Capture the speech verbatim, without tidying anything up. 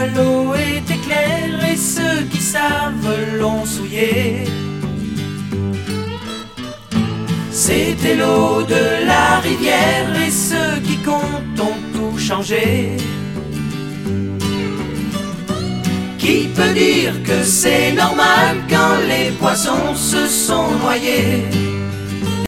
l'eau était claire et ceux qui savent l'ont souillée. C'était l'eau de la rivière et ceux qui comptent ont tout changé. Qui peut dire que c'est normal quand les poissons se sont noyés?